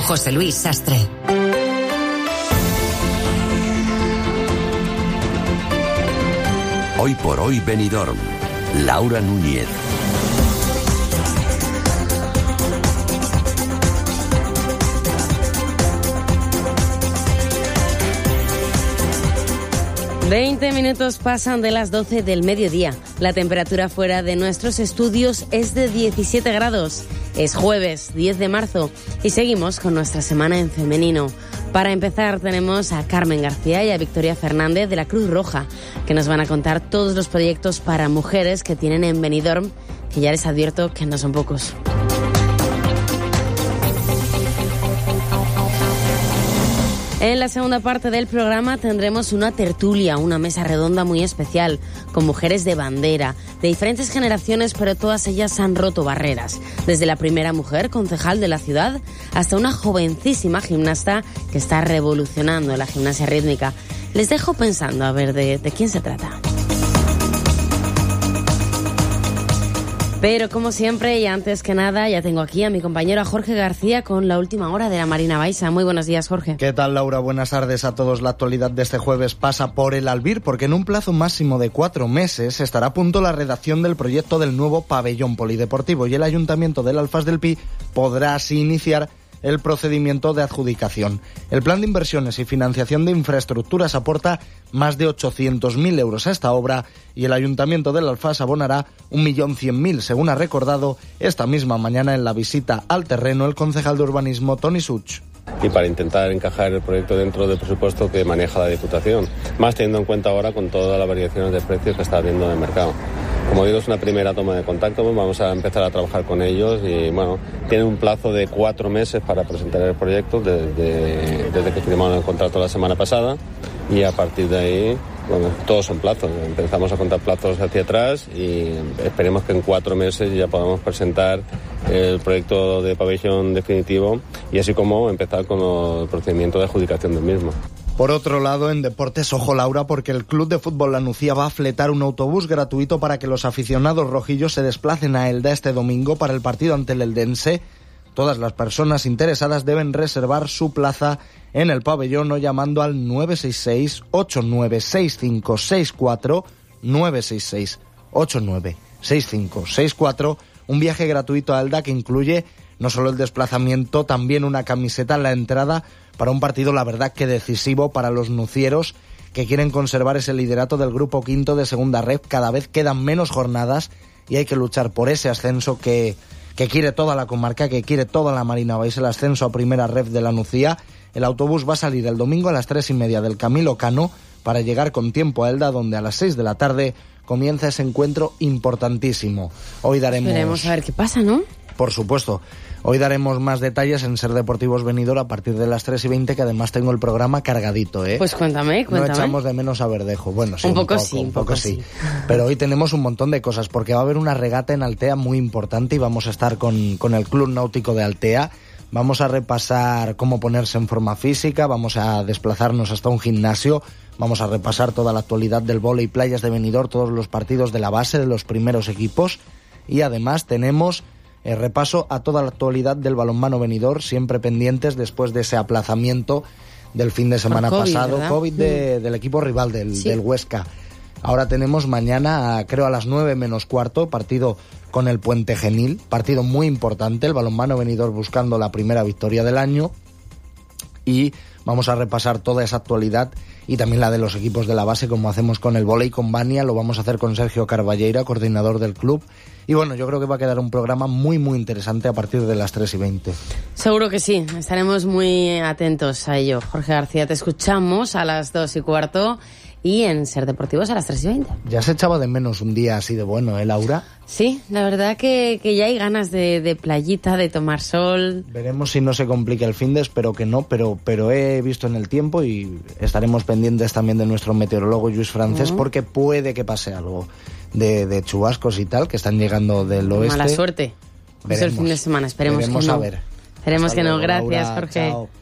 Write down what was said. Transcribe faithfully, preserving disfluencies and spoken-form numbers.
José Luis Sastre. Hoy por hoy Benidorm. Laura Núñez. Veinte minutos pasan de las doce del mediodía. La temperatura fuera de nuestros estudios es de diecisiete grados. Es jueves, diez de marzo, y seguimos con nuestra semana en femenino. Para empezar tenemos a Carmen García y a Victoria Fernández de la Cruz Roja, que nos van a contar todos los proyectos para mujeres que tienen en Benidorm, que ya les advierto que no son pocos. En la segunda parte del programa tendremos una tertulia, una mesa redonda muy especial, con mujeres de bandera, de diferentes generaciones, pero todas ellas han roto barreras. Desde la primera mujer concejal de la ciudad hasta una jovencísima gimnasta que está revolucionando la gimnasia rítmica. Les dejo pensando a ver de, de quién se trata. Pero como siempre y antes que nada, ya tengo aquí a mi compañero Jorge García con la última hora de la Marina Baixa. Muy buenos días, Jorge. ¿Qué tal, Laura? Buenas tardes a todos. La actualidad de este jueves pasa por el Albir, porque en un plazo máximo de cuatro meses estará a punto la redacción del proyecto del nuevo pabellón polideportivo y el Ayuntamiento del Alfaz del Pi podrá así iniciar el procedimiento de adjudicación. El plan de inversiones y financiación de infraestructuras aporta más de ochocientos mil euros a esta obra y el Ayuntamiento del Alfaz abonará un millón cien mil, según ha recordado esta misma mañana en la visita al terreno el concejal de urbanismo Toni Such. Y para intentar encajar el proyecto dentro del presupuesto que maneja la Diputación, más teniendo en cuenta ahora con todas las variaciones de precios que está habiendo en el mercado. Como digo, es una primera toma de contacto, vamos a empezar a trabajar con ellos y bueno, tienen un plazo de cuatro meses para presentar el proyecto desde, desde que firmaron el contrato la semana pasada y a partir de ahí, bueno, todos son plazos, empezamos a contar plazos hacia atrás y esperemos que en cuatro meses ya podamos presentar el proyecto de pabellón definitivo y así como empezar con el procedimiento de adjudicación del mismo. Por otro lado, en deportes, ojo Laura, porque el Club de Fútbol La Nucía va a fletar un autobús gratuito para que los aficionados rojillos se desplacen a Elda este domingo para el partido ante el Eldense. Todas las personas interesadas deben reservar su plaza en el pabellón o llamando al nueve seis seis, ocho nueve seis cinco seis cuatro, nueve seis seis, ocho nueve seis cinco seis cuatro, un viaje gratuito a Elda que incluye no solo el desplazamiento, también una camiseta en la entrada para un partido, la verdad, que decisivo para los nucieros que quieren conservar ese liderato del grupo quinto de segunda red. Cada vez quedan menos jornadas y hay que luchar por ese ascenso que, que quiere toda la comarca, que quiere toda la Marina Baixa, el ascenso a primera red de la Nucía. El autobús va a salir el domingo a las tres y media del Camilo Cano para llegar con tiempo a Elda, donde a las seis de la tarde comienza ese encuentro importantísimo. Hoy daremos... Esperemos a ver qué pasa, ¿no? Por supuesto. Hoy daremos más detalles en Ser Deportivos Benidorm a partir de las tres y veinte, que además tengo el programa cargadito, ¿eh? Pues cuéntame, cuéntame. No echamos de menos a Verdejo. Bueno, sí, un, un poco, poco sí, un un poco, poco sí. sí. Pero hoy tenemos un montón de cosas, porque va a haber una regata en Altea muy importante y vamos a estar con, con el Club Náutico de Altea. Vamos a repasar cómo ponerse en forma física, vamos a desplazarnos hasta un gimnasio, vamos a repasar toda la actualidad del vóley playas de Benidorm, todos los partidos de la base de los primeros equipos y además tenemos... El repaso a toda la actualidad del balonmano Benidorm, siempre pendientes después de ese aplazamiento del fin de semana Por COVID, pasado, ¿verdad? COVID de, Mm. del equipo rival, del, Sí. del Huesca. Ahora tenemos mañana, a, creo a las nueve menos cuarto, partido con el Puente Genil, partido muy importante, el balonmano Benidorm buscando la primera victoria del año y vamos a repasar toda esa actualidad y también la de los equipos de la base, como hacemos con el vóley con Bania, lo vamos a hacer con Sergio Carballeira, coordinador del club. Y bueno, yo creo que va a quedar un programa muy, muy interesante a partir de las tres y veinte. Seguro que sí, estaremos muy atentos a ello. Jorge García, te escuchamos a las dos y cuarto y en Ser Deportivos a las tres y veinte. Ya se echaba de menos un día así de bueno, ¿eh, Laura? Sí, la verdad que, que ya hay ganas de, de playita, de tomar sol. Veremos si no se complica el fin de, espero que no, pero, pero he visto en el tiempo y estaremos pendientes también de nuestro meteorólogo Lluís Francés, uh-huh. porque puede que pase algo de, de chubascos y tal, que están llegando del oeste. Mala suerte. Es el fin de semana, esperemos que no. Veremos a ver. Esperemos Hasta que no. luego, Gracias, Laura. Jorge. Chao.